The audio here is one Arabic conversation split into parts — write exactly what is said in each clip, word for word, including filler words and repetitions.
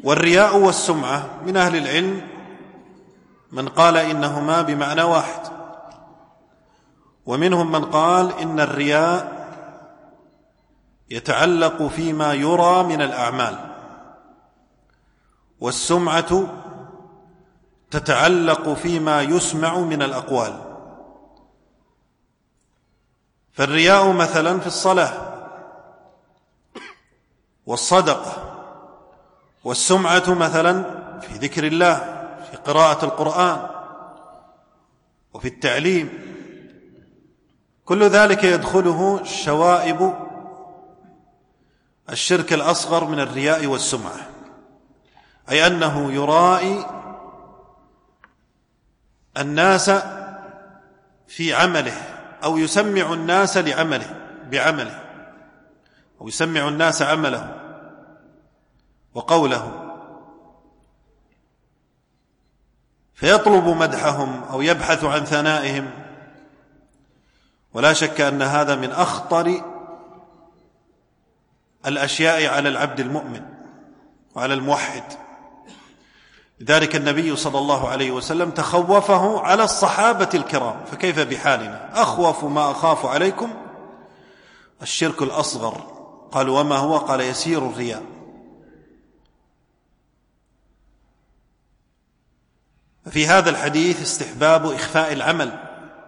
والرياء والسمعة من أهل العلم من قال إنهما بمعنى واحد، ومنهم من قال إن الرياء يتعلق فيما يرى من الأعمال، والسمعة تتعلق فيما يسمع من الأقوال. فالرياء مثلا في الصلاة والصدقة، والسمعة مثلا في ذكر الله، في قراءة القرآن، وفي التعليم. كل ذلك يدخله شوائب الشرك الأصغر من الرياء والسمعة، أي أنه يرائي الناس في عمله، أو يسمع الناس لعمله بعمله، أو يسمع الناس عمله وقوله، فيطلب مدحهم أو يبحث عن ثنائهم. ولا شك أن هذا من أخطر الأشياء على العبد المؤمن وعلى الموحد. لذلك النبي صلى الله عليه وسلم تخوفه على الصحابة الكرام، فكيف بحالنا؟ أخوف ما أخاف عليكم الشرك الأصغر. قالوا وما هو؟ قال يسير الرياء. في هذا الحديث استحباب إخفاء العمل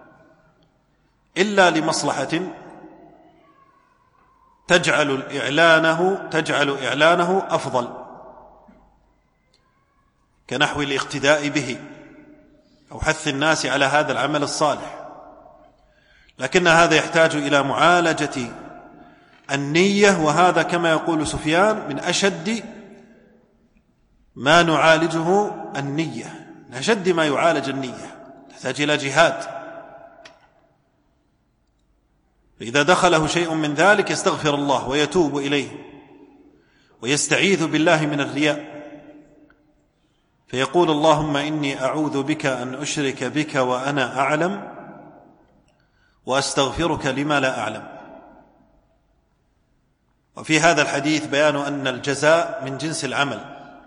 إلا لمصلحة تجعل إعلانه تجعل إعلانه أفضل، كنحو الاقتداء به أو حث الناس على هذا العمل الصالح. لكن هذا يحتاج إلى معالجة النية، وهذا كما يقول سفيان من أشد ما نعالجه النية، من أشد ما يعالج النية، تحتاج إلى جهاد. فإذا دخله شيء من ذلك يستغفر الله ويتوب إليه ويستعيذ بالله من الرياء، فيقول اللهم إني أعوذ بك أن أشرك بك وأنا أعلم، وأستغفرك لما لا أعلم. وفي هذا الحديث بيان أن الجزاء من جنس العمل،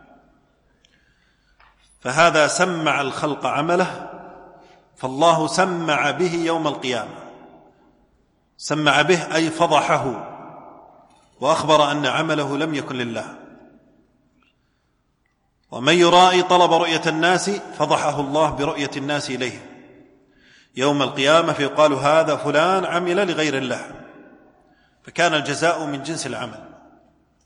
فهذا سمع الخلق عمله، فالله سمع به يوم القيامة. سمع به أي فضحه، وأخبر أن عمله لم يكن لله. ومن يرائي طلب رؤية الناس فضحه الله برؤية الناس إليه يوم القيامة، فيقال هذا فلان عمل لغير الله، فكان الجزاء من جنس العمل.